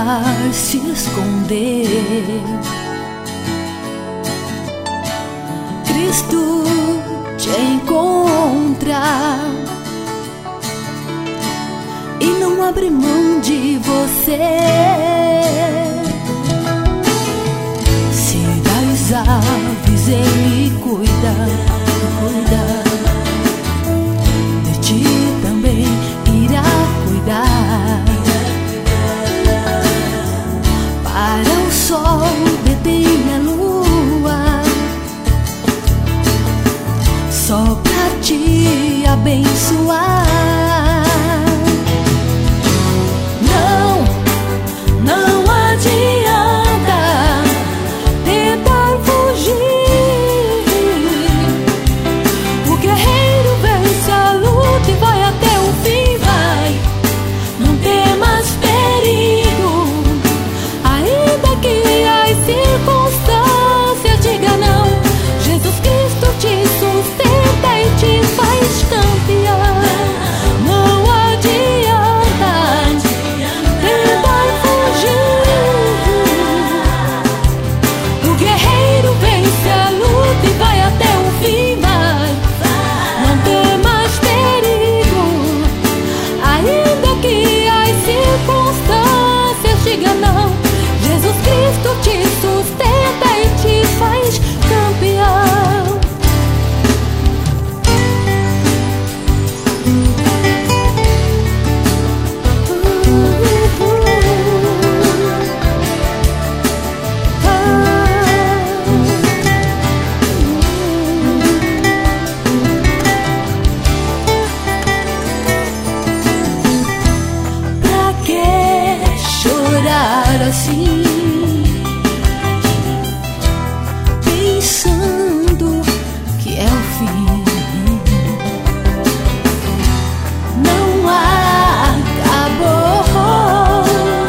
tentar se esconder, Cristo te encontra e não abre mão de você. Se das aves Ele cuida, de ti também irá cuidar. Para o sol detém a lua, só pra te abençoar. Não adianta tentar fugir. O guerreiro vence a luta e vai até o fim. Vai, não temas perigo, ainda que as circunstâncias digam não. Jesus Cristo te sustenta e te faz campeão. Não adianta tentar fugir. O guerreiro vence a luta e vai até o fim. Vai, não temas perigo, ainda que as circunstâncias digam não. Jesus Cristo te sustenta e te faz campeão. Pra que chorar assim, pensando que é o fim? Não acabou,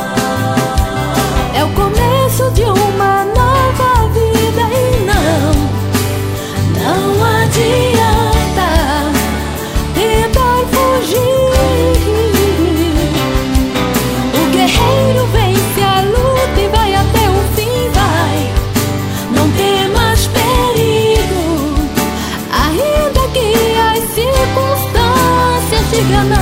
é o começo de uma nova vida. E não adianta tentar fugir. O guerreiro vence a luta e vai até o fim. Vai, não temas perigo, ainda que as circunstâncias digam não.